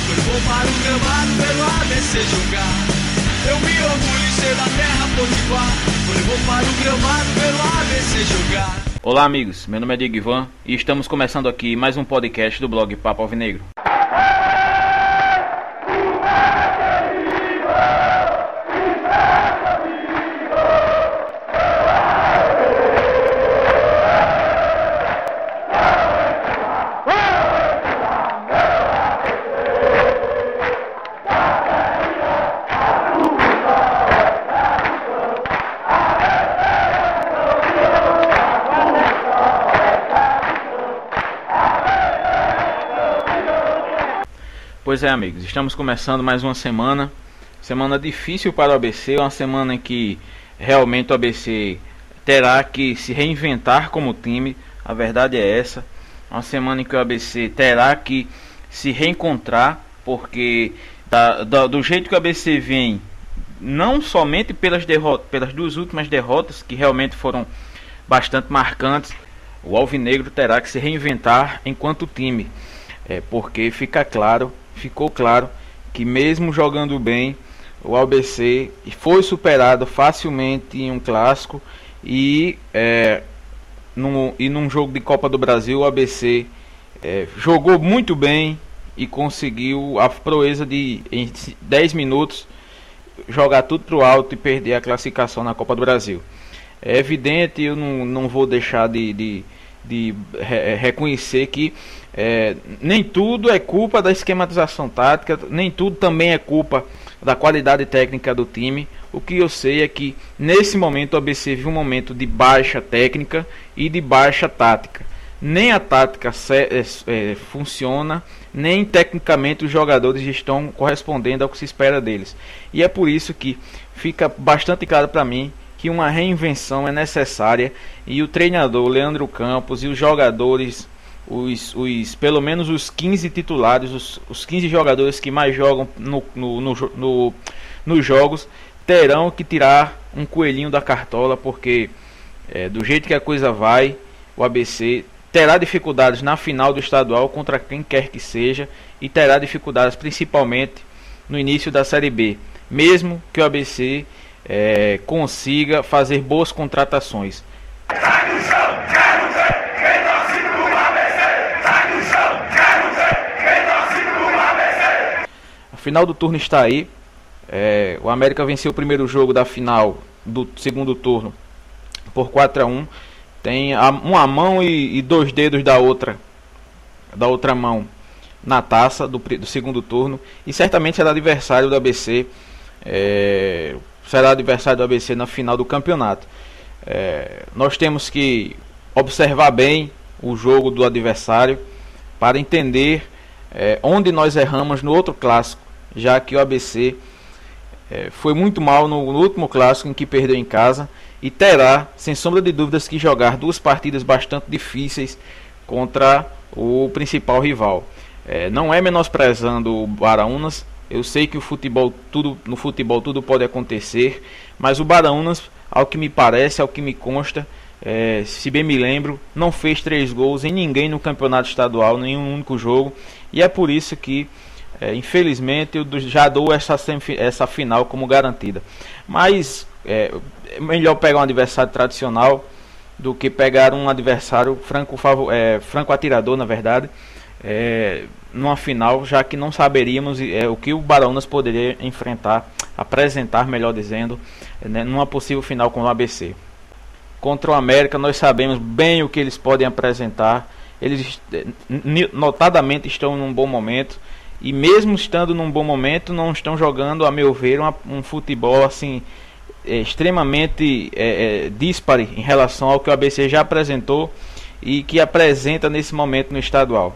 Pois vou para o gramado pelo ABC jogar. Eu me orgulho em ser da terra potiguar. Pois vou para o gramado pelo ABC jogar. Olá amigos, meu nome é Diego Ivan e estamos começando aqui mais um podcast do blog Papo Alvinegro. Pois é amigos, estamos começando mais uma semana difícil para o ABC, uma semana em que realmente o ABC terá que se reinventar como time, a verdade é essa, uma semana em que o ABC terá que se reencontrar, porque do jeito que o ABC vem, não somente pelas duas últimas derrotas, que realmente foram bastante marcantes, o Alvinegro terá que se reinventar enquanto time, porque ficou claro que mesmo jogando bem, o ABC foi superado facilmente em um clássico e num jogo de Copa do Brasil o ABC jogou muito bem e conseguiu a proeza de em 10 minutos jogar tudo para o alto e perder a classificação na Copa do Brasil. É evidente, eu não vou deixar de reconhecer que nem tudo é culpa da esquematização tática, nem tudo também é culpa da qualidade técnica do time. O que eu sei é que nesse momento o ABC vive um momento de baixa técnica e de baixa tática. Nem a tática funciona, nem tecnicamente os jogadores estão correspondendo ao que se espera deles. E é por isso que fica bastante claro para mim que uma reinvenção é necessária e o treinador Leandro Campos e os jogadores, pelo menos os 15 titulares, os 15 jogadores que mais jogam nos jogos, terão que tirar um coelhinho da cartola, porque do jeito que a coisa vai, o ABC terá dificuldades na final do estadual contra quem quer que seja e terá dificuldades principalmente no início da Série B, mesmo que o ABC consiga fazer boas contratações. A final do turno está aí. O América venceu o primeiro jogo da final do segundo turno por 4-1. Tem uma mão e dois dedos da outra mão na taça do segundo turno e certamente será adversário do ABC. Será adversário do ABC na final do campeonato. Nós temos que observar bem o jogo do adversário para entender onde nós erramos no outro clássico, já que o ABC foi muito mal no último clássico em que perdeu em casa e terá, sem sombra de dúvidas, que jogar duas partidas bastante difíceis contra o principal rival. Não é menosprezando o Baraunas. Eu sei que no futebol tudo pode acontecer, mas o Baraunas, ao que me parece, ao que me consta, se bem me lembro, não fez 3 gols em ninguém no campeonato estadual, nenhum único jogo, e é por isso que, infelizmente, eu já dou essa final como garantida. Mas é melhor pegar um adversário tradicional do que pegar um adversário franco atirador, na verdade, numa final, já que não saberíamos o que o Baraunas poderia apresentar, melhor dizendo, numa possível final com o ABC. Contra o América, nós sabemos bem o que eles podem apresentar. Eles notadamente estão num bom momento e mesmo estando num bom momento, não estão jogando, a meu ver, um futebol assim extremamente díspare em relação ao que o ABC já apresentou e que apresenta nesse momento no estadual.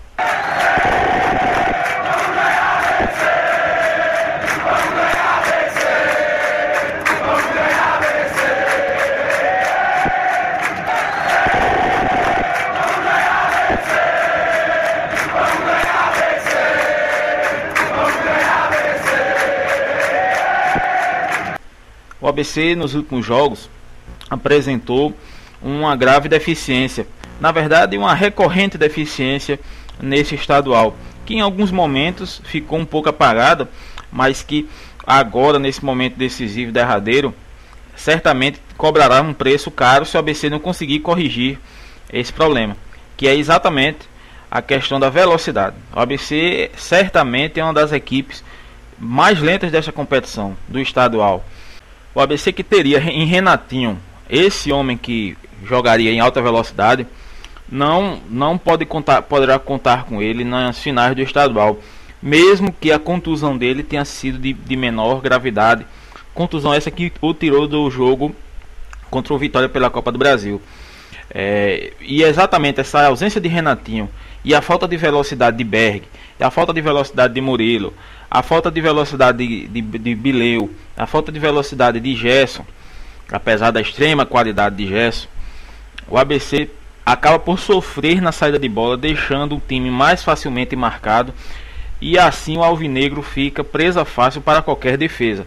O ABC nos últimos jogos apresentou uma grave deficiência, na verdade uma recorrente deficiência nesse estadual, que em alguns momentos ficou um pouco apagada, mas que agora, nesse momento decisivo derradeiro, certamente cobrará um preço caro se o ABC não conseguir corrigir esse problema, que é exatamente a questão da velocidade. O ABC certamente é uma das equipes mais lentas desta competição do estadual. O ABC que teria em Renatinho, esse homem que jogaria em alta velocidade, não poderá contar com ele nas finais do estadual, mesmo que a contusão dele tenha sido de menor gravidade. Contusão essa que o tirou do jogo contra o Vitória pela Copa do Brasil. E exatamente essa ausência de Renatinho e a falta de velocidade de Berg, e a falta de velocidade de Murilo, a falta de velocidade de Bileu, a falta de velocidade de Gerson, apesar da extrema qualidade de Gerson, o ABC acaba por sofrer na saída de bola, deixando o time mais facilmente marcado, e assim o alvinegro fica presa fácil para qualquer defesa.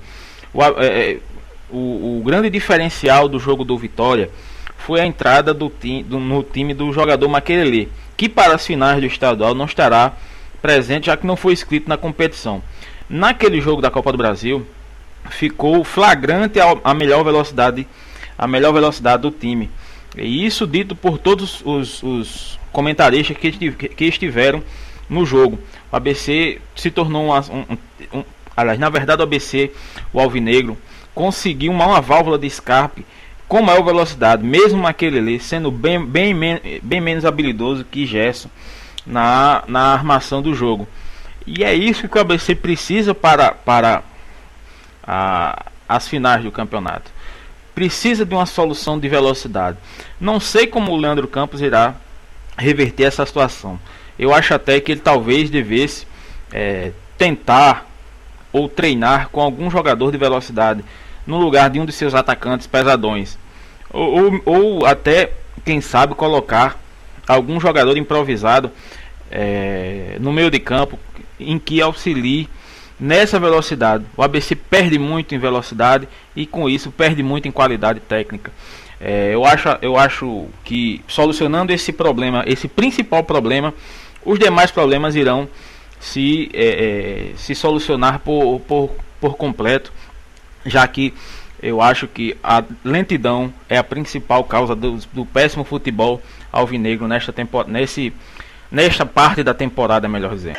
O grande diferencial do jogo do Vitória foi a entrada no time do jogador Maquelele, que para as finais do estadual não estará presente, já que não foi inscrito na competição. Naquele jogo da Copa do Brasil, ficou flagrante a melhor velocidade do time. E isso dito por todos os comentaristas que estiveram no jogo. O ABC se tornou aliás, na verdade o ABC, o alvinegro, conseguiu uma válvula de escape com maior velocidade, mesmo Maquelele sendo bem menos habilidoso que Gerson na armação do jogo. E é isso que o ABC precisa para as finais do campeonato. Precisa de uma solução de velocidade. Não sei como o Leandro Campos irá reverter essa situação. Eu acho até que ele talvez devesse tentar ou treinar com algum jogador de velocidade no lugar de um de seus atacantes pesadões, ou até, quem sabe, colocar algum jogador improvisado no meio de campo em que auxilie nessa velocidade. O ABC perde muito em velocidade e com isso perde muito em qualidade técnica. Eu acho que solucionando esse problema, esse principal problema, os demais problemas irão se solucionar por completo, já que eu acho que a lentidão é a principal causa do péssimo futebol alvinegro nesta parte da temporada, melhor dizendo.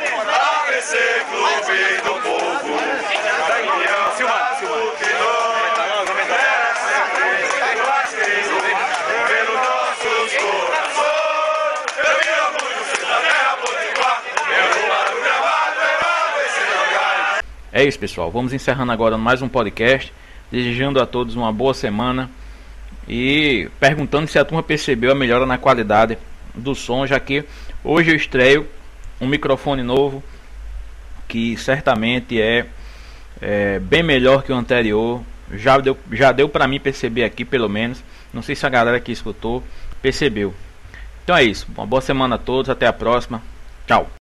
É isso, pessoal, vamos encerrando agora mais um podcast, desejando a todos uma boa semana e perguntando se a turma percebeu a melhora na qualidade do som, já que hoje eu estreio um microfone novo que certamente é bem melhor que o anterior. Já deu para mim perceber aqui, pelo menos. Não sei se a galera que escutou percebeu. Então é isso, uma boa semana a todos, até a próxima, tchau.